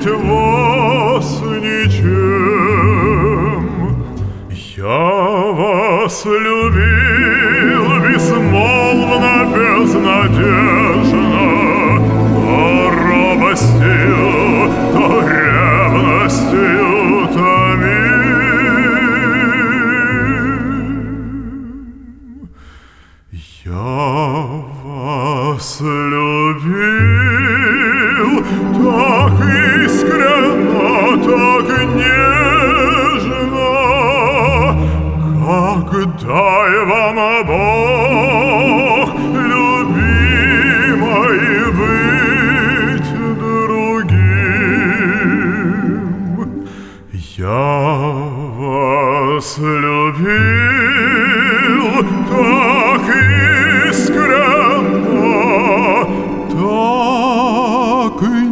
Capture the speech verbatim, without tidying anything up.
оградить вас ничем. Я вас любил безмолвно, безнадежно, то робостью, то ревностью томим. Я вас любил так искренно, так нежно, когда и вам Бог, любимой, быть другим. Я вас любил так искренно, так